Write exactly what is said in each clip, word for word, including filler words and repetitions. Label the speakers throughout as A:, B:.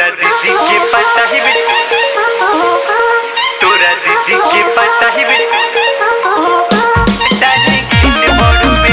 A: तोरा दीदी के पता ही बे तोरा दीदी के पता ही बे दादी गीत बड़ू बे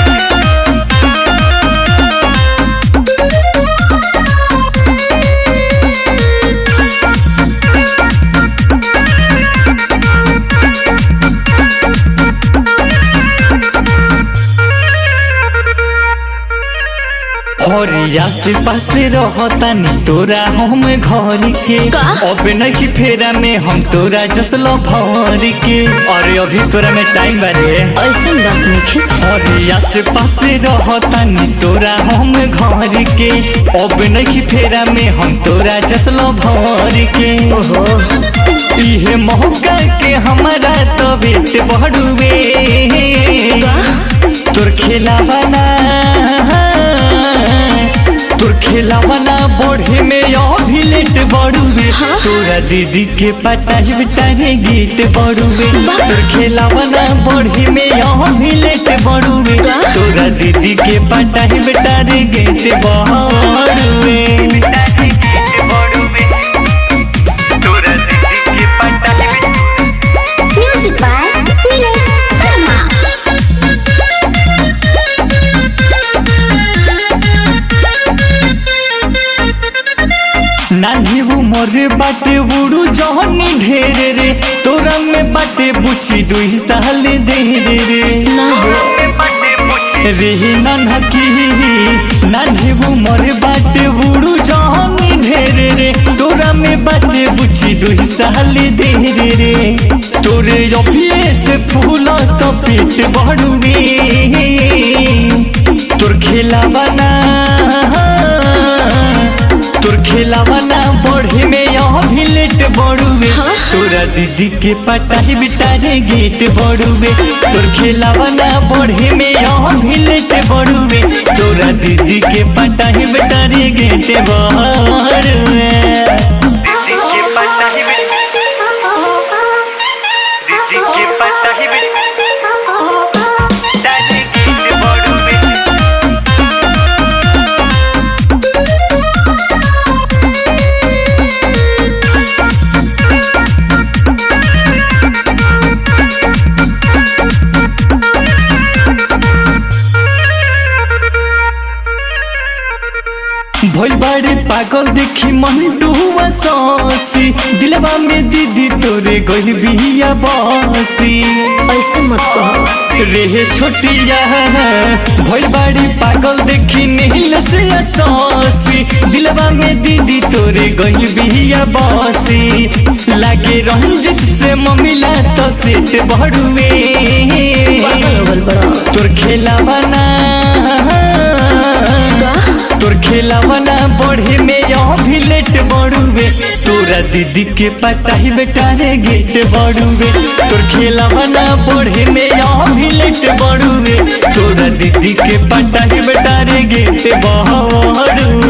B: हरिया से पासे रहतानी तोरा हम घर के अब नहीं फेरा में हम तोरा जसलो भर के। अरे अभी तोरा में टाइम बारे
C: ऐसन बात नहीं।
B: हरिया से पासे रहतानी तोरा हम घर के अब नहीं फेरा में हम तोरा जसलो भर के।
C: ओहो
B: इहे मौका के हमारा तो बेट बढ़ुए तोर खेलावाना तोर खेलावाना बढ़े में अभी लेट बढ़ुए। तोरा दीदी के पता ही बेटा रे गेट बढ़ुए तोर खेलावाना बढ़े में अभी लेट बढ़ुए। तोरा दीदी के पता ही बेटा रे गेट बढ़ुए।
C: Music by Nilesh Sharma.
B: नानी उमर बाटे बुड़ू जहनी ढेर रे तोरा में बाटे बुची दुई साल देर रे
C: ना हो
B: रे ननकी नानी उमर बाटे बुड़ू जहनी ढेर रे तोरा में बाटे बुची दुई साल देर रे। तोरे अभिये से फूल तो पेट बढ़ुए तोर खेलावाना तोर खेलावाना बढ़े में अभी लेट बढ़ुए। तोरा दीदी के पता ही बेटा रे गेट बढ़ुए तोर खेलावाना बढ़े में अभी लेट बढ़ुए। तोरा दीदी के पता ही बेटा रे गेट बढ़ुए।
A: दीदी के पता ही बे दीदी के पता ही बे दादी गीत बड़ू बे
B: भोल बड़े पागल देखी मंटुआ सौसी दिलवा में दीदी तोरे गोल बिया बसी।
C: ऐसे मत कहो
B: रे छोटिया भोल बड़ी पागल देखी नील से सौसी दिलवा में दीदी तोरे गोल बिया बसी। लागे रंजित से ममिला तो सेट बढ़ुए
C: पागल हो गल बड़ा।
B: तोर खेलावाना तोर खेलावाना बढ़े में अभी लेट बढ़ुए। तोरा दीदी के पता ही बेटा रे गेट बढ़ुए तोर खेलावाना बढ़े में अभी लेट बढ़ुए। तोरा दीदी के पता ही बेटा रे गेट बढ़ुए।